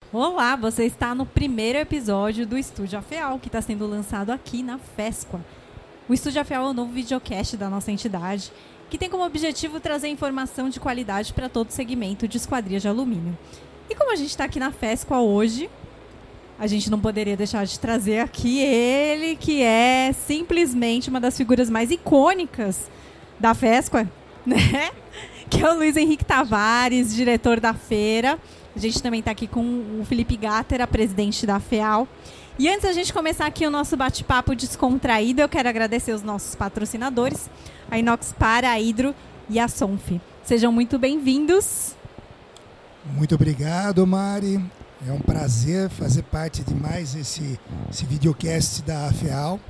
Olá, você está no primeiro episódio do Estúdio AFEAL, que está sendo lançado aqui na FESQUA. O Estúdio AFEAL é o novo videocast da nossa entidade, que tem como objetivo trazer informação de qualidade para todo o segmento de esquadrias de alumínio. E como a gente está aqui na FESQUA hoje, a gente não poderia deixar de trazer aqui ele, que é simplesmente uma das figuras mais icônicas da FESQUA, né? Que é o Luiz Henrique Tavares, diretor da feira. A gente também está aqui com o Felipe Gatter, presidente da FEAL. E antes da gente começar aqui o nosso bate-papo descontraído, eu quero agradecer os nossos patrocinadores, a Inoxpar, a Hidro e a Sonf. Sejam muito bem-vindos. Muito obrigado, Mari. É um prazer fazer parte de mais esse videocast da FEAL.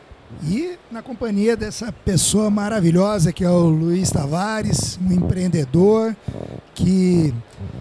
E na companhia dessa pessoa maravilhosa que é o Luiz Tavares, um empreendedor que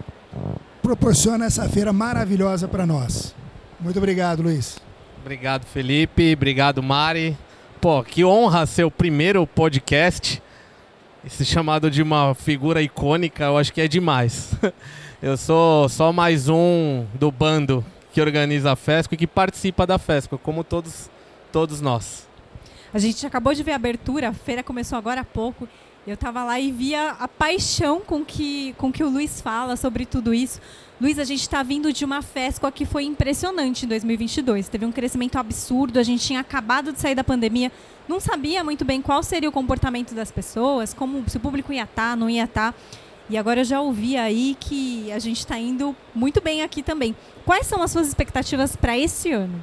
proporciona essa feira maravilhosa para nós. Muito obrigado, Luiz. Obrigado, Felipe. Obrigado, Mari. Pô, que honra ser o primeiro podcast. Esse chamado de uma figura icônica, eu acho que é demais. Eu sou só mais um do bando que organiza a FESQUA e que participa da FESQUA, como todos nós. A gente acabou de ver a abertura, a feira começou agora há pouco. Eu estava lá e via a paixão com que o Luiz fala sobre tudo isso. Luiz, a gente está vindo de uma FESQUA que foi impressionante em 2022. Teve um crescimento absurdo, a gente tinha acabado de sair da pandemia, não sabia muito bem qual seria o comportamento das pessoas, se o público ia estar, não ia estar. E agora eu já ouvi aí que a gente está indo muito bem aqui também. Quais são as suas expectativas para esse ano?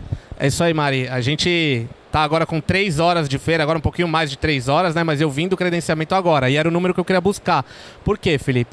É isso aí, Mari. A gente tá agora com 3 horas de feira, agora um pouquinho mais de 3 horas, né? Mas eu vim do credenciamento agora e era o número que eu queria buscar. Por quê, Felipe?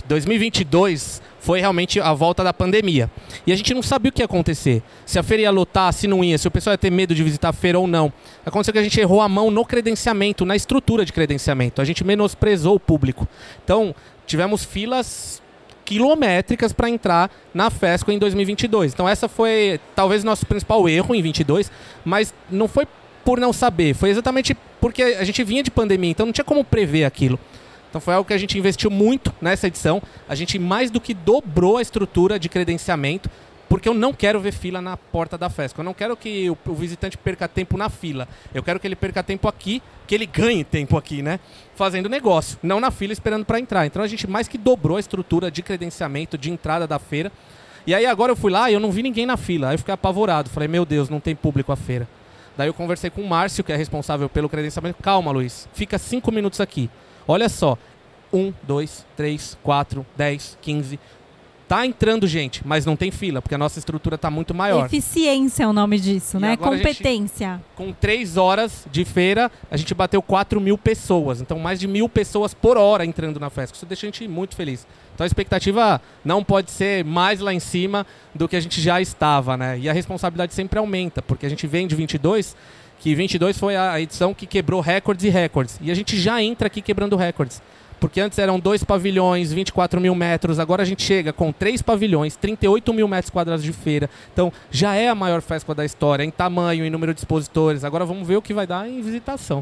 2022 foi realmente a volta da pandemia. E a gente não sabia o que ia acontecer. Se a feira ia lotar, se não ia, se o pessoal ia ter medo de visitar a feira ou não. Aconteceu que a gente errou a mão no credenciamento, na estrutura de credenciamento. A gente menosprezou o público. Então, tivemos filas quilométricas para entrar na FESQUA em 2022. Então essa foi talvez o nosso principal erro em 22, mas não foi por não saber, foi exatamente porque a gente vinha de pandemia, então não tinha como prever aquilo. Então foi algo que a gente investiu muito nessa edição, a gente mais do que dobrou a estrutura de credenciamento, porque eu não quero ver fila na porta da FESQUA, eu não quero que o visitante perca tempo na fila, eu quero que ele perca tempo aqui, que ele ganhe tempo aqui, né? Fazendo negócio, não na fila esperando para entrar. Então a gente mais que dobrou a estrutura de credenciamento, de entrada da feira. E aí agora eu fui lá e eu não vi ninguém na fila, aí eu fiquei apavorado, falei, meu Deus, não tem público à feira. Daí eu conversei com o Márcio, que é responsável pelo credenciamento, calma, Luiz, fica 5 minutos aqui. Olha só, 1, 2, 3, 4, 10, 15... Tá entrando gente, mas não tem fila, porque a nossa estrutura tá muito maior. Eficiência é o nome disso, E né? agora Competência. Com 3 horas de feira, a gente bateu 4.000 pessoas. Então, mais de 1.000 pessoas por hora entrando na FESQUA. Isso deixa a gente muito feliz. Então, a expectativa não pode ser mais lá em cima do que a gente já estava, né? E a responsabilidade sempre aumenta, porque a gente vem de 22, que 22 foi a edição que quebrou recordes e recordes. E a gente já entra aqui quebrando recordes. Porque antes eram 2 pavilhões, 24 mil metros, agora a gente chega com 3 pavilhões, 38 mil metros quadrados de feira. Então, já é a maior FESQUA da história, em tamanho, em número de expositores. Agora vamos ver o que vai dar em visitação.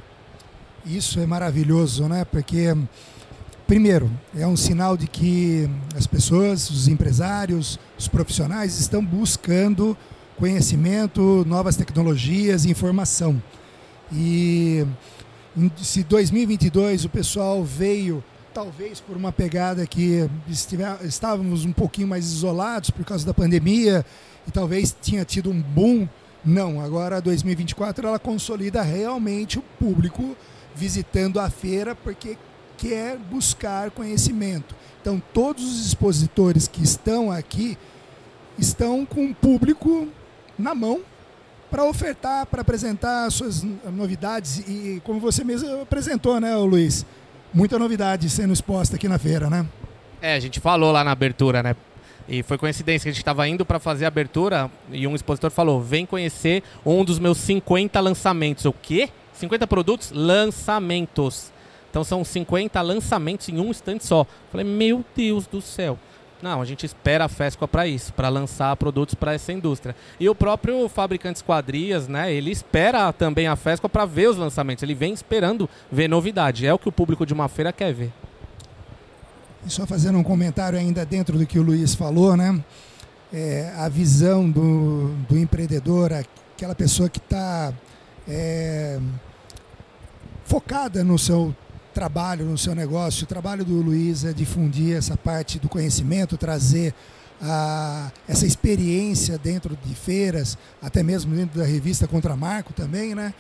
Isso é maravilhoso, né? Porque, primeiro, é um sinal de que as pessoas, os empresários, os profissionais estão buscando conhecimento, novas tecnologias e informação. E se 2022 o pessoal veio, talvez por uma pegada que estávamos um pouquinho mais isolados por causa da pandemia e talvez tinha tido um boom, não, agora 2024 ela consolida realmente o público visitando a feira porque quer buscar conhecimento. Então todos os expositores que estão aqui estão com o público na mão para ofertar, para apresentar suas novidades e como você mesmo apresentou, né, Luiz? Muita novidade sendo exposta aqui na feira, né? A gente falou lá na abertura, né? E foi coincidência que a gente estava indo para fazer a abertura e um expositor falou, vem conhecer um dos meus 50 lançamentos. O quê? 50 produtos? Lançamentos. Então são 50 lançamentos em um stand só. Falei, meu Deus do céu. Não, a gente espera a FESQUA para isso, para lançar produtos para essa indústria. E o próprio fabricante Esquadrias, né, ele espera também a FESQUA para ver os lançamentos. Ele vem esperando ver novidade. É o que o público de uma feira quer ver. E só fazendo um comentário ainda dentro do que o Luiz falou, né? a visão do empreendedor, aquela pessoa que está focada no seu trabalho, no seu negócio. O trabalho do Luiz é difundir essa parte do conhecimento, trazer essa experiência dentro de feiras, até mesmo dentro da revista Contramarco também, né?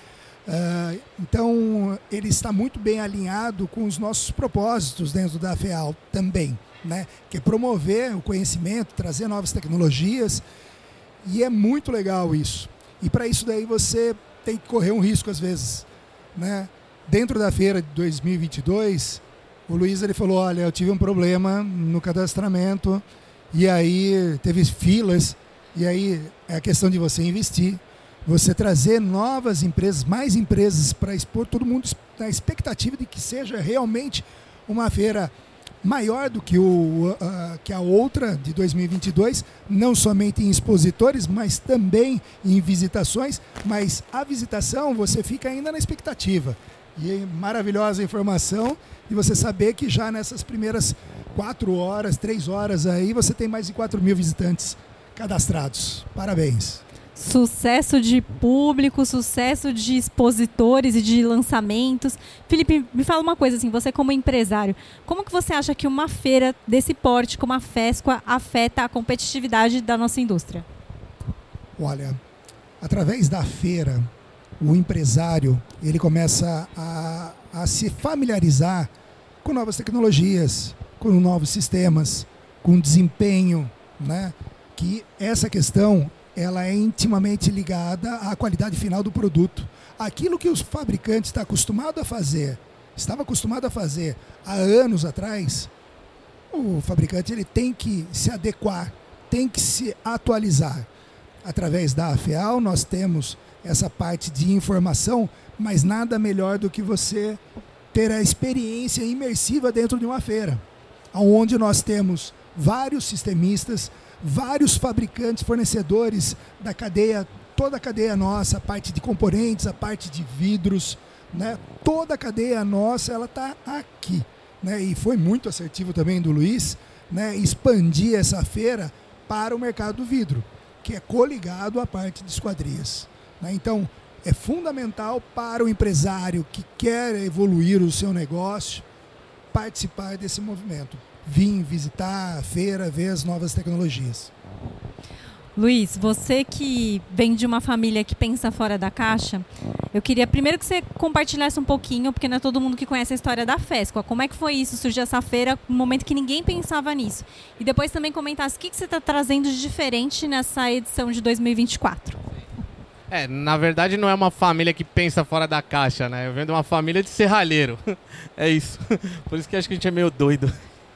Então, ele está muito bem alinhado com os nossos propósitos dentro da FEAL também, né? Que é promover o conhecimento, trazer novas tecnologias, e é muito legal isso. E para isso daí você tem que correr um risco às vezes, né? Dentro da feira de 2022, o Luiz ele falou, olha, eu tive um problema no cadastramento, e aí teve filas, e aí é a questão de você investir, você trazer novas empresas, mais empresas para expor, todo mundo na expectativa de que seja realmente uma feira maior do que, que a outra de 2022, não somente em expositores, mas também em visitações, mas a visitação você fica ainda na expectativa. E maravilhosa informação de você saber que já nessas primeiras 4 horas, 3 horas aí, você tem mais de 4.000 visitantes cadastrados. Parabéns. Sucesso de público, sucesso de expositores e de lançamentos. Felipe, me fala uma coisa, assim, você como empresário, como que você acha que uma feira desse porte, como a FESQUA, afeta a competitividade da nossa indústria? Olha, através da feira, o empresário ele começa a se familiarizar com novas tecnologias, com novos sistemas, com desempenho, né? Que essa questão ela é intimamente ligada à qualidade final do produto. Aquilo que os fabricantes estava acostumado a fazer há anos atrás, o fabricante ele tem que se adequar, tem que se atualizar. Através da FEAL nós temos essa parte de informação, mas nada melhor do que você ter a experiência imersiva dentro de uma feira, onde nós temos vários sistemistas, vários fabricantes, fornecedores da cadeia, toda a cadeia nossa, a parte de componentes, a parte de vidros, né? Toda a cadeia nossa, ela está aqui, né? E foi muito assertivo também do Luiz, né? Expandir essa feira para o mercado do vidro, que é coligado à parte de esquadrias, né? Então, é fundamental para o empresário que quer evoluir o seu negócio participar desse movimento. Vir visitar a feira, ver as novas tecnologias. Luiz, você que vem de uma família que pensa fora da caixa, eu queria primeiro que você compartilhasse um pouquinho, porque não é todo mundo que conhece a história da FESQUA. Como é que foi isso? Surgiu essa feira no momento que ninguém pensava nisso. E depois também comentasse o que você está trazendo de diferente nessa edição de 2024. Na verdade não é uma família que pensa fora da caixa, né? Eu venho de uma família de serralheiro. É isso. Por isso que acho que a gente é meio doido.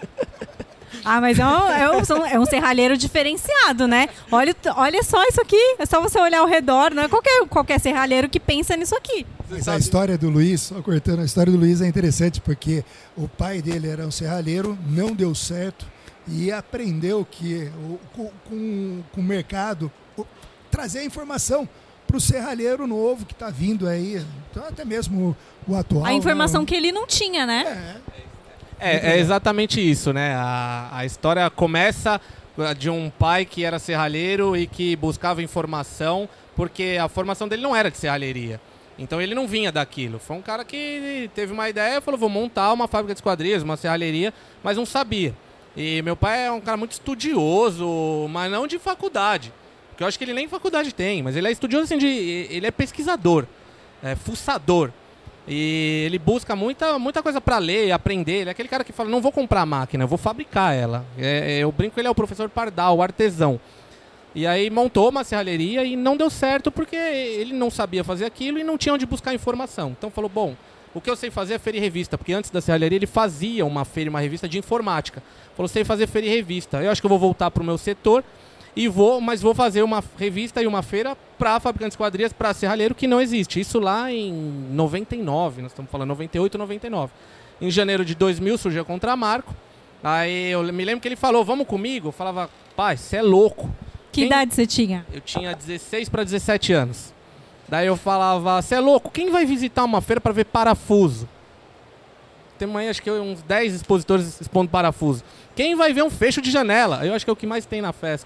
Ah, mas é um serralheiro diferenciado, né? Olha só isso aqui. É só você olhar ao redor. Não é qualquer serralheiro que pensa nisso aqui. Mas a história do Luiz, só cortando, a história do Luiz é interessante porque o pai dele era um serralheiro, não deu certo e aprendeu que com o mercado trazer a informação para o serralheiro novo que está vindo aí, então até mesmo o atual. A informação que ele não tinha, né? É exatamente isso, né? A história começa de um pai que era serralheiro e que buscava informação, porque a formação dele não era de serralheria. Então ele não vinha daquilo. Foi um cara que teve uma ideia e falou, vou montar uma fábrica de esquadrias, uma serralheria, mas não sabia. E meu pai é um cara muito estudioso, mas não de faculdade. Porque eu acho que ele nem faculdade tem, mas ele é estudioso assim, ele é pesquisador, fuçador. E ele busca muita coisa para ler e aprender. Ele é aquele cara que fala, não vou comprar a máquina, eu vou fabricar ela. Eu brinco, ele é o professor Pardal, o artesão. E aí montou uma serralheria e não deu certo porque ele não sabia fazer aquilo e não tinha onde buscar informação. Então falou, bom, o que eu sei fazer é feira e revista, porque antes da serralheria ele fazia uma feira e uma revista de informática. Falou, sei fazer feira e revista. Eu acho que eu vou voltar para o meu setor mas vou fazer uma revista e uma feira para fabricantes de esquadrias, para serralheiro, que não existe. Isso lá em 99, nós estamos falando 98, 99. Em janeiro de 2000 surgiu a Contramarco. Aí eu me lembro que ele falou, vamos comigo? Eu falava, pai, você é louco. Que idade você tinha? Eu tinha 16 para 17 anos. Daí eu falava, você é louco, quem vai visitar uma feira para ver parafuso? Tem aí acho que uns 10 expositores expondo parafuso. Quem vai ver um fecho de janela? Eu acho que é o que mais tem na FESQUA.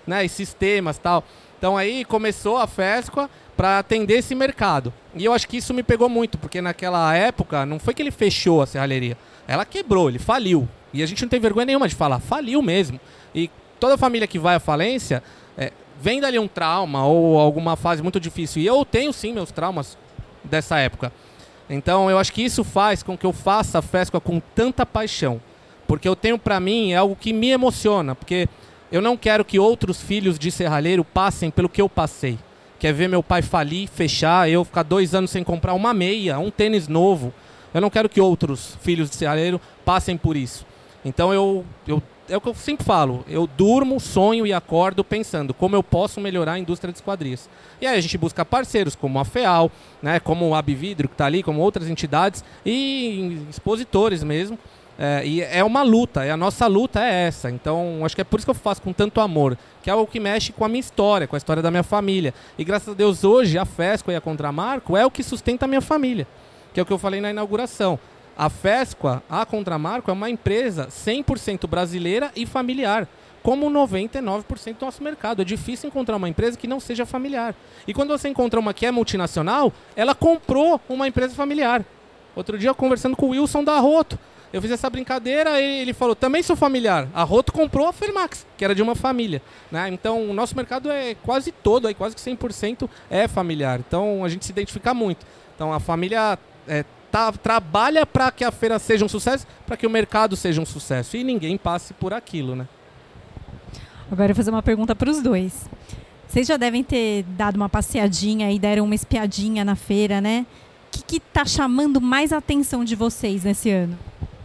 né, e sistemas e tal. Então aí começou a Fesqua para atender esse mercado. E eu acho que isso me pegou muito, porque naquela época não foi que ele fechou a serralheria, ela quebrou, ele faliu. E a gente não tem vergonha nenhuma de falar, faliu mesmo. E toda família que vai à falência, vem dali um trauma ou alguma fase muito difícil. E eu tenho sim meus traumas dessa época. Então eu acho que isso faz com que eu faça a Fesqua com tanta paixão. Porque eu tenho para mim algo que me emociona, porque eu não quero que outros filhos de serralheiro passem pelo que eu passei. Que é ver meu pai falir, fechar, eu ficar 2 anos sem comprar uma meia, um tênis novo. Eu não quero que outros filhos de serralheiro passem por isso. Então é o que eu sempre falo, eu durmo, sonho e acordo pensando como eu posso melhorar a indústria de esquadrias. E aí a gente busca parceiros como a FEAL, né, como o Abvidro que está ali, como outras entidades e expositores mesmo. E é uma luta, a nossa luta é essa. Então acho que é por isso que eu faço com tanto amor, que é algo que mexe com a minha história, com a história da minha família. E graças a Deus hoje a Fesqua e a Contramarco é o que sustenta a minha família, que é o que eu falei na inauguração. A Fesqua, a Contramarco, é uma empresa 100% brasileira e familiar, como 99% do nosso mercado. É difícil encontrar uma empresa que não seja familiar. E quando você encontra uma que é multinacional, ela comprou uma empresa familiar. Outro dia, conversando com o Wilson da Arroto, eu fiz essa brincadeira e ele falou, também sou familiar. A Arroto comprou a Fermax, que era de uma família, né? Então, o nosso mercado é quase todo, aí, quase que 100% é familiar. Então, a gente se identifica muito. Então, a família trabalha para que a feira seja um sucesso, para que o mercado seja um sucesso. E ninguém passe por aquilo, né? Agora eu vou fazer uma pergunta para os dois. Vocês já devem ter dado uma passeadinha e deram uma espiadinha na feira, né? O que está chamando mais a atenção de vocês nesse ano?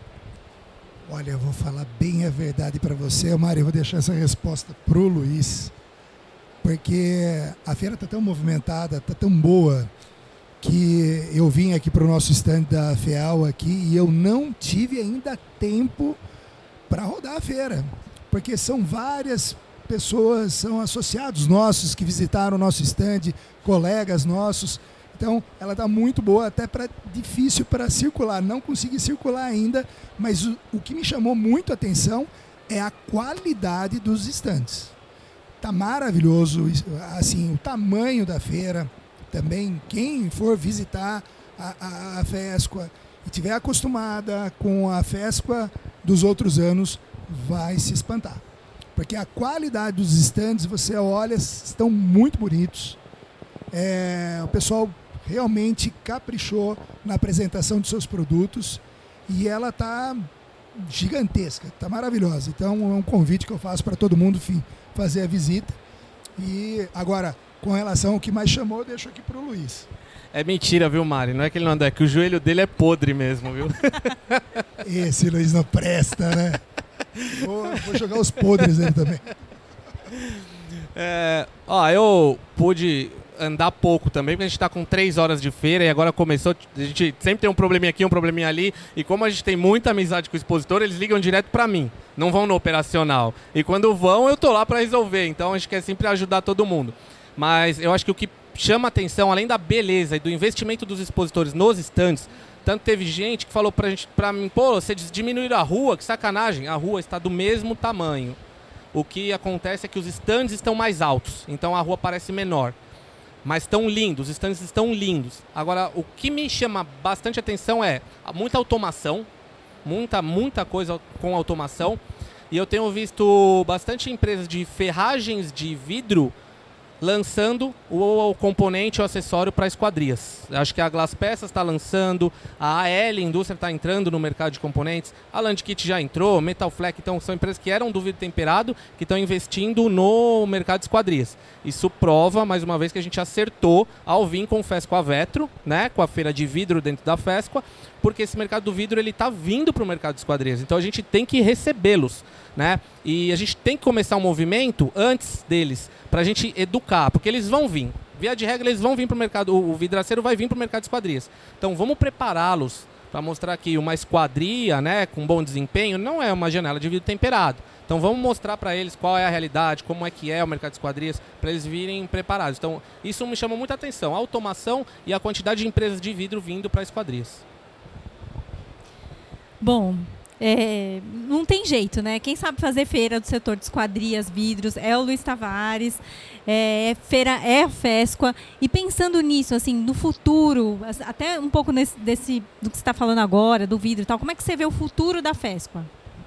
Olha, eu vou falar bem a verdade para você, Mari. Eu vou deixar essa resposta para o Luiz, porque a feira está tão movimentada, está tão boa, que eu vim aqui para o nosso stand da FEAL aqui e eu não tive ainda tempo para rodar a feira, porque são várias pessoas, são associados nossos que visitaram o nosso stand, colegas nossos. Então, ela está muito boa, até difícil para circular. Não consegui circular ainda, mas o que me chamou muito a atenção é a qualidade dos estandes. Está maravilhoso, assim, o tamanho da feira. Também, quem for visitar a Fesqua e estiver acostumada com a Fesqua dos outros anos, vai se espantar. Porque a qualidade dos estandes, você olha, estão muito bonitos. O pessoal realmente caprichou na apresentação de seus produtos e ela está gigantesca, está maravilhosa. Então é um convite que eu faço para todo mundo fazer a visita. E agora, com relação ao que mais chamou, eu deixo aqui para o Luiz. É mentira, viu, Mari? Não é que ele não anda, é que o joelho dele é podre mesmo, viu? Esse Luiz não presta, né? Vou jogar os podres nele também. Eu pude andar pouco também, porque a gente está com 3 horas de feira e agora começou, a gente sempre tem um probleminha aqui, um probleminha ali, e como a gente tem muita amizade com o expositor, eles ligam direto para mim, não vão no operacional. E quando vão, eu tô lá para resolver, então a gente quer sempre ajudar todo mundo. Mas eu acho que o que chama atenção, além da beleza e do investimento dos expositores nos stands, tanto teve gente que falou pra mim, pô, vocês diminuíram a rua, que sacanagem, a rua está do mesmo tamanho. O que acontece é que os stands estão mais altos, então a rua parece menor. Mas estão lindos, os stands estão lindos. Agora, o que me chama bastante atenção é muita automação, muita coisa com automação. E eu tenho visto bastante empresas de ferragens de vidro lançando o componente, o acessório para esquadrias. Acho que a Glass Peças está lançando, a AL Indústria está entrando no mercado de componentes, a Landkit já entrou, Metal Fleck, então são empresas que eram do vidro temperado, que estão investindo no mercado de esquadrias. Isso prova, mais uma vez, que a gente acertou ao vir com o Fesqua Vetro, né, com a feira de vidro dentro da Fesqua, porque esse mercado do vidro está vindo para o mercado de esquadrias, então a gente tem que recebê-los, né? E a gente tem que começar um movimento antes deles, para a gente educar, porque eles vão vir. Via de regra, eles vão vir para o mercado, o vidraceiro vai vir para o mercado de esquadrias. Então vamos prepará-los para mostrar que uma esquadria, né, com bom desempenho não é uma janela de vidro temperado. Então vamos mostrar para eles qual é a realidade, como é que é o mercado de esquadrias, para eles virem preparados. Então isso me chama muita atenção, a automação e a quantidade de empresas de vidro vindo para esquadrias. Bom, não tem jeito, né? Quem sabe fazer feira do setor de esquadrias, vidros, é o Luiz Tavares, feira é a FESQUA. E pensando nisso, assim, no futuro, até um pouco do que você está falando agora, do vidro e tal, como é que você vê o futuro da FESQUA?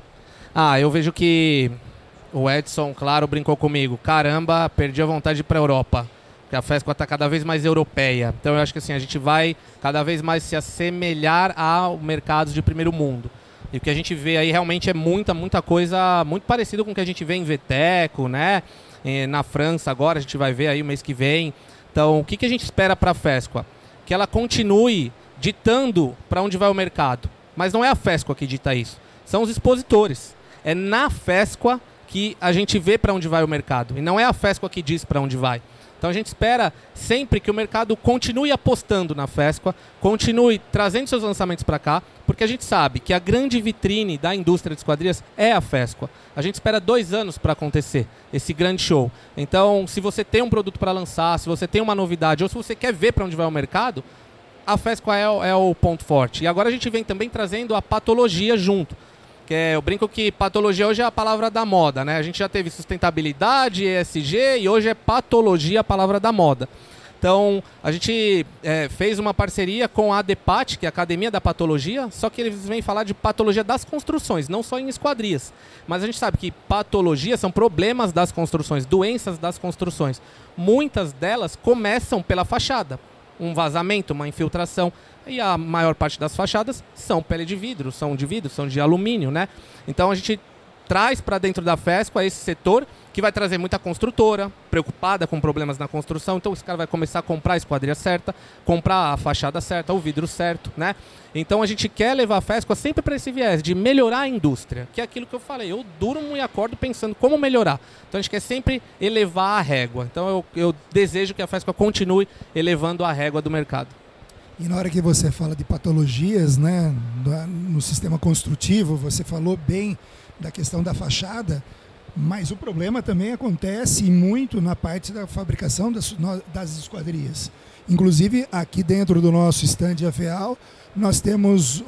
Eu vejo que o Edson, claro, brincou comigo. Caramba, perdi a vontade de ir para a Europa. Porque a FESQUA está cada vez mais europeia. Então eu acho que assim, a gente vai cada vez mais se assemelhar ao mercado de primeiro mundo. E o que a gente vê aí realmente é muita coisa muito parecida com o que a gente vê em Veteco, né? Na França agora, a gente vai ver aí o mês que vem. Então, o que a gente espera para a FESQUA? Que ela continue ditando para onde vai o mercado. Mas não é a FESQUA que dita isso. São os expositores. É na FESQUA que a gente vê para onde vai o mercado. E não é a FESQUA que diz para onde vai. Então a gente espera sempre que o mercado continue apostando na FESQUA, continue trazendo seus lançamentos para cá, porque a gente sabe que a grande vitrine da indústria de esquadrias é a FESQUA. A gente espera 2 anos para acontecer esse grande show. Então, se você tem um produto para lançar, se você tem uma novidade, ou se você quer ver para onde vai o mercado, a FESQUA é o ponto forte. E agora a gente vem também trazendo a patologia junto. Eu brinco que patologia hoje é a palavra da moda, né? A gente já teve sustentabilidade, ESG e hoje é patologia a palavra da moda. Então, a gente fez uma parceria com a ADPAT, que é a Academia da Patologia, só que eles vêm falar de patologia das construções, não só em esquadrias. Mas a gente sabe que patologia são problemas das construções, doenças das construções. Muitas delas começam pela fachada. Um vazamento, uma infiltração. E a maior parte das fachadas são pele de vidro, são de alumínio, né? Então a gente traz para dentro da FESQUA esse setor que vai trazer muita construtora preocupada com problemas na construção. Então esse cara vai começar a comprar a esquadria certa, comprar a fachada certa, o vidro certo, né? Então a gente quer levar a FESQUA sempre para esse viés de melhorar a indústria, que é aquilo que eu falei. Eu durmo e acordo pensando como melhorar. Então a gente quer sempre elevar a régua. Então eu desejo que a FESQUA continue elevando a régua do mercado. E na hora que você fala de patologias, né, no sistema construtivo, você falou bem da questão da fachada, mas o problema também acontece muito na parte da fabricação das esquadrias. Inclusive, aqui dentro do nosso stand FEAL, nós temos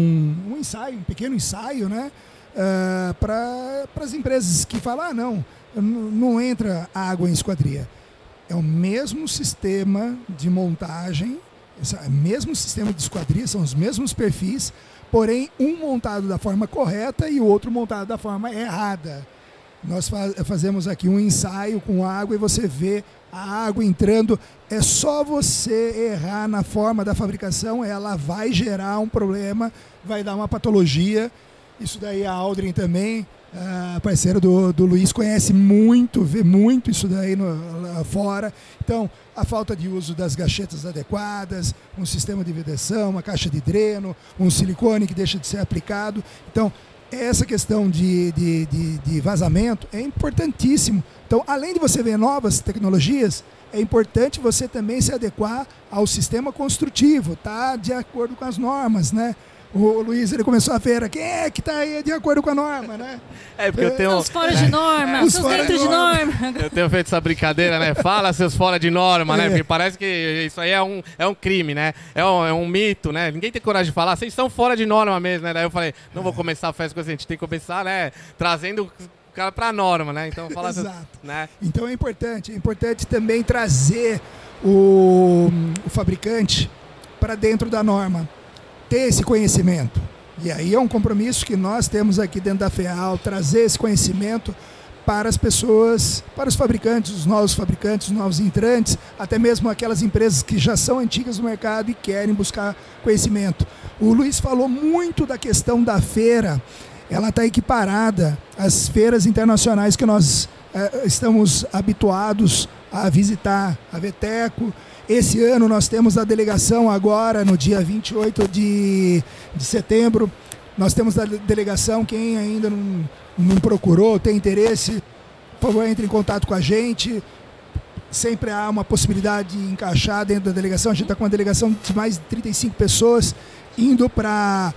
um ensaio, um pequeno ensaio, né, para as empresas que falam, não entra água em esquadria. É o mesmo sistema de montagem, mesmo sistema de esquadria, são os mesmos perfis, porém um montado da forma correta e o outro montado da forma errada. Nós fazemos aqui um ensaio com água e você vê a água entrando. É só você errar na forma da fabricação, ela vai gerar um problema, vai dar uma patologia. Isso daí a Aldrin também, a parceira do Luiz, conhece muito, vê muito isso daí lá fora. Então, a falta de uso das gachetas adequadas, um sistema de vedação, uma caixa de dreno, um silicone que deixa de ser aplicado. Então, essa questão de vazamento é importantíssimo. Então, além de você ver novas tecnologias, é importante você também se adequar ao sistema construtivo, tá? De acordo com as normas, né? O Luiz, ele começou a ver quem é que está aí de acordo com a norma, né? Porque eu tenho... Os fora de norma, os dentro de norma. Eu tenho feito essa brincadeira, né? Fala seus fora de norma, né? Porque parece que isso aí é um crime, né? É um mito, né? Ninguém tem coragem de falar, vocês são fora de norma mesmo, né? Daí eu falei, não vou começar a festa com a gente tem que começar, né? Trazendo o cara para a norma, né? Então, fala Exato. Né? Então é importante também trazer o fabricante para dentro da norma. Ter esse conhecimento. E aí é um compromisso que nós temos aqui dentro da FEAL, trazer esse conhecimento para as pessoas, para os fabricantes, os novos entrantes, até mesmo aquelas empresas que já são antigas no mercado e querem buscar conhecimento. O Luiz falou muito da questão da feira, ela está equiparada às feiras internacionais que nós estamos habituados a visitar, a Veteco. Esse ano nós temos a delegação agora, no dia 28 de setembro. Nós temos a delegação, quem ainda não procurou, tem interesse, por favor, entre em contato com a gente. Sempre há uma possibilidade de encaixar dentro da delegação. A gente está com uma delegação de mais de 35 pessoas indo para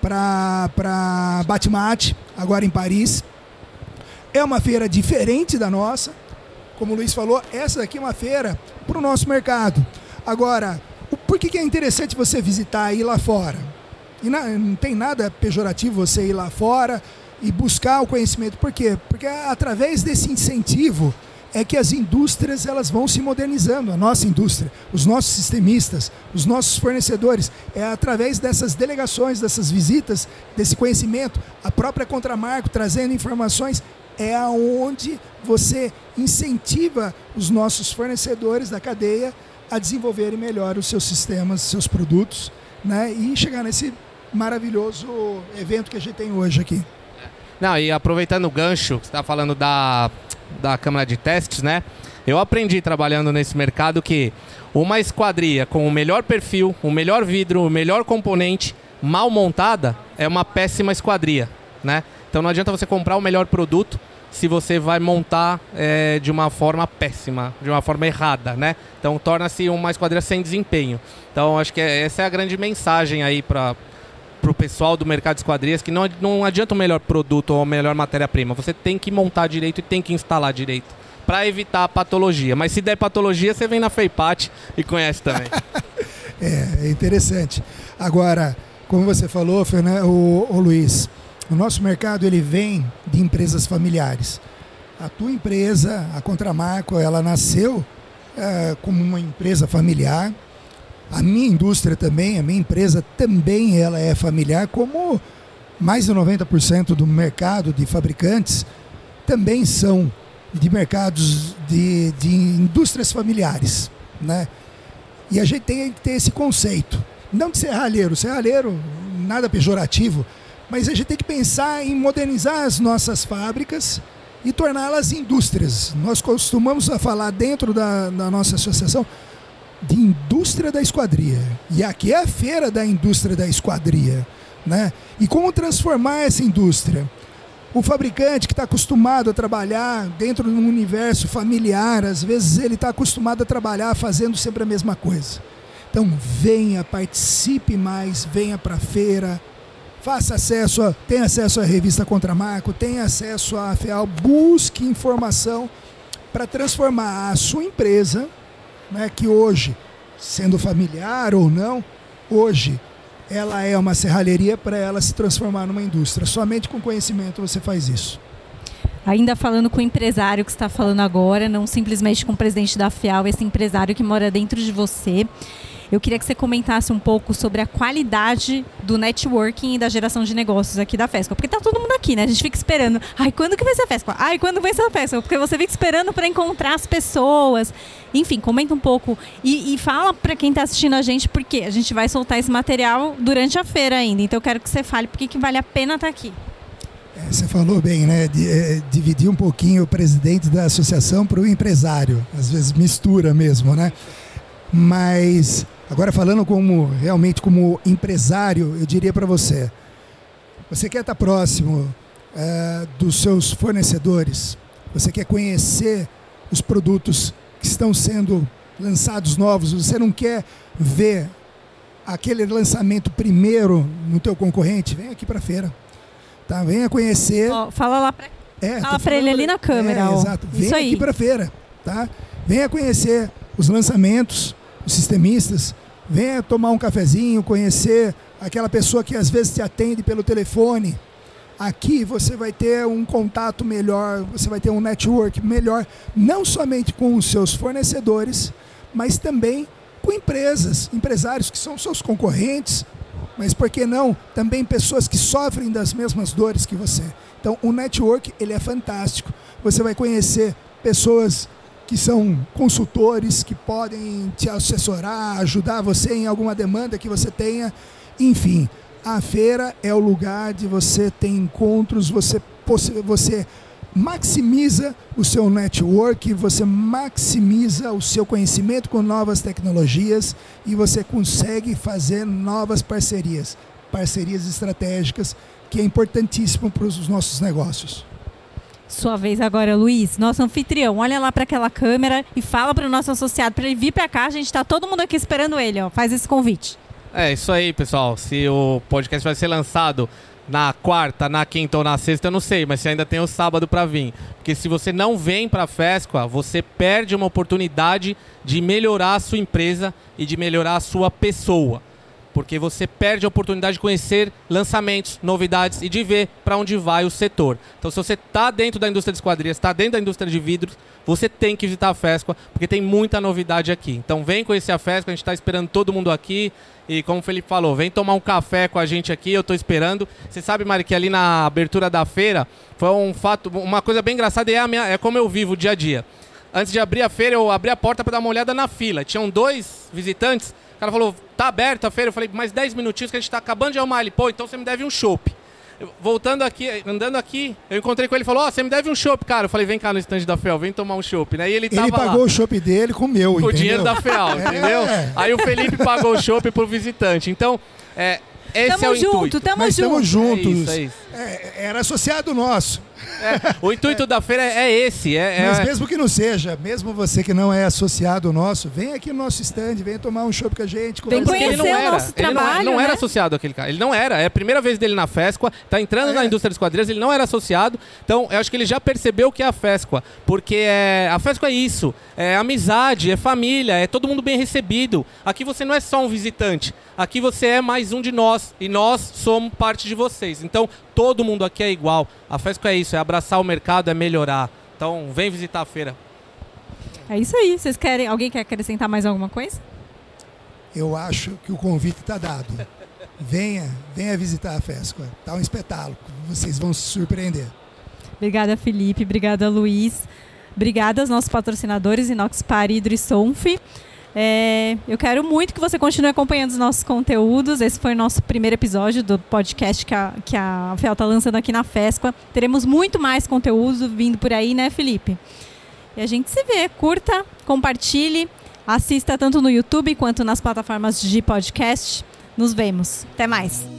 Batimate, agora em Paris. É uma feira diferente da nossa. Como o Luiz falou, essa daqui é uma feira para o nosso mercado. Agora, por que é interessante você visitar aí lá fora? E não tem nada pejorativo você ir lá fora e buscar o conhecimento. Por quê? Porque através desse incentivo é que as indústrias elas vão se modernizando, a nossa indústria, os nossos sistemistas, os nossos fornecedores. É através dessas delegações, dessas visitas, desse conhecimento, a própria Contramarco trazendo informações, é aonde você incentiva os nossos fornecedores da cadeia a desenvolverem melhor os seus sistemas, seus produtos, né? E chegar nesse maravilhoso evento que a gente tem hoje aqui. Não, e aproveitando o gancho, que você está falando da Câmara de Testes, né? Eu aprendi trabalhando nesse mercado que uma esquadria com o melhor perfil, o melhor vidro, o melhor componente, mal montada, é uma péssima esquadria, né? Então não adianta você comprar o melhor produto se você vai montar de uma forma péssima, de uma forma errada, né? Então torna-se uma esquadria sem desempenho. Então acho que essa é a grande mensagem aí para o pessoal do mercado de esquadrias, que não adianta o melhor produto ou a melhor matéria-prima. Você tem que montar direito e tem que instalar direito para evitar a patologia. Mas se der patologia, você vem na Feipat e conhece também. É interessante. Agora, como você falou, o Luiz, o nosso mercado ele vem de empresas familiares. A tua empresa, a Contramarco, ela nasceu como uma empresa familiar. A minha indústria também, a minha empresa também ela é familiar, como mais de 90% do mercado de fabricantes também são de mercados de indústrias familiares, né? E a gente tem que ter esse conceito. Não de serralheiro, nada pejorativo, mas a gente tem que pensar em modernizar as nossas fábricas e torná-las indústrias. Nós costumamos falar dentro da nossa associação de indústria da esquadria. E aqui é a feira da indústria da esquadria, né? E como transformar essa indústria? O fabricante que está acostumado a trabalhar dentro de um universo familiar, às vezes ele está acostumado a trabalhar fazendo sempre a mesma coisa. Então venha, participe mais, venha para a feira, tenha acesso à revista Contramarco, tenha acesso à FEAL, busque informação para transformar a sua empresa, né, que hoje, sendo familiar ou não, hoje ela é uma serralheria, para ela se transformar numa indústria. Somente com conhecimento você faz isso. Ainda falando com o empresário que está falando agora, não simplesmente com o presidente da FEAL, esse empresário que mora dentro de você, eu queria que você comentasse um pouco sobre a qualidade do networking e da geração de negócios aqui da FESCO. Porque tá todo mundo aqui, né? A gente fica esperando. Ai, quando que vai ser a FESCO? Ai, quando vai ser a FESCO? Porque você fica esperando para encontrar as pessoas. Enfim, comenta um pouco e fala para quem está assistindo a gente, porque a gente vai soltar esse material durante a feira ainda. Então eu quero que você fale porque que vale a pena estar aqui. Você falou bem, né? Dividir um pouquinho o presidente da associação para o empresário. Às vezes mistura mesmo, né? Mas agora falando realmente como empresário, eu diria para você quer estar próximo dos seus fornecedores, você quer conhecer os produtos que estão sendo lançados novos, você não quer ver aquele lançamento primeiro no teu concorrente, vem aqui para a feira, tá? Venha conhecer. Fala lá para ele ali na câmera. Exato, vem aqui para a feira, tá? Venha conhecer os lançamentos, os sistemistas, venha tomar um cafezinho, conhecer aquela pessoa que às vezes te atende pelo telefone. Aqui você vai ter um contato melhor, você vai ter um network melhor, não somente com os seus fornecedores, mas também com empresários que são seus concorrentes, mas por que não, também pessoas que sofrem das mesmas dores que você. Então o network ele é fantástico, você vai conhecer pessoas que são consultores, que podem te assessorar, ajudar você em alguma demanda que você tenha. Enfim, a feira é o lugar de você ter encontros, você maximiza o seu network, você maximiza o seu conhecimento com novas tecnologias e você consegue fazer novas parcerias estratégicas, que é importantíssimo para os nossos negócios. Sua vez agora, Luiz, nosso anfitrião. Olha lá para aquela câmera e fala para o nosso associado para ele vir para cá. A gente está todo mundo aqui esperando ele. Faz esse convite. É isso aí, pessoal. Se o podcast vai ser lançado na quarta, na quinta ou na sexta, eu não sei. Mas você ainda tem o sábado para vir. Porque se você não vem para a FESCO, você perde uma oportunidade de melhorar a sua empresa e de melhorar a sua pessoa. porque você perde a oportunidade de conhecer lançamentos, novidades e de ver para onde vai o setor. Então, se você está dentro da indústria de esquadrias, está dentro da indústria de vidros, você tem que visitar a FESQUA, porque tem muita novidade aqui. Então, vem conhecer a FESQUA, a gente está esperando todo mundo aqui. E como o Felipe falou, vem tomar um café com a gente aqui, eu estou esperando. Você sabe, Mari, que ali na abertura da feira foi um fato, uma coisa bem engraçada, e é como eu vivo o dia a dia. Antes de abrir a feira, eu abri a porta para dar uma olhada na fila. Tinham 2 visitantes. O cara falou, tá aberta a feira? Eu falei, mais 10 minutinhos que a gente tá acabando de arrumar. Ele, pô, então você me deve um chopp. Voltando aqui, andando aqui, eu encontrei com ele e falou, você me deve um chopp, cara. Eu falei, vem cá no stand da FEAL, vem tomar um chopp, né? E ele tava pagou lá, o chopp dele com o meu, com entendeu? o dinheiro da FEAL, entendeu? Aí o Felipe pagou o chopp pro visitante. Então, esse é o intuito. Mas estamos juntos. É isso. Era associado nosso. O intuito da feira é esse. Mas mesmo que não seja, mesmo você que não é associado nosso, vem aqui no nosso stand, vem tomar um chopp com a gente. Vem conhecer o nosso trabalho, Ele não era né? associado àquele cara. Ele não era. É a primeira vez dele na FESQUA, tá entrando na indústria dos quadrilhas, ele não era associado. Então, eu acho que ele já percebeu o que é a FESQUA. Porque a FESQUA é isso. É amizade, é família, é todo mundo bem recebido. Aqui você não é só um visitante. Aqui você é mais um de nós. E nós somos parte de vocês. Então, todo mundo aqui é igual. A FESQUA é isso, é abraçar o mercado, é melhorar. Então, vem visitar a feira. É isso aí. Vocês querem? Alguém quer acrescentar mais alguma coisa? Eu acho que o convite está dado. Venha visitar a FESQUA. Está um espetáculo. Vocês vão se surpreender. Obrigada, Felipe. Obrigada, Luiz. Obrigada aos nossos patrocinadores, Inoxpar, Hydro e Sonf. Eu quero muito que você continue acompanhando os nossos conteúdos. Esse foi o nosso primeiro episódio do podcast que a FEAL está lançando aqui na FESQUA. Teremos muito mais conteúdo vindo por aí, né, Felipe? E a gente se vê. Curta, compartilhe, assista tanto no YouTube quanto nas plataformas de podcast. Nos vemos. Até mais.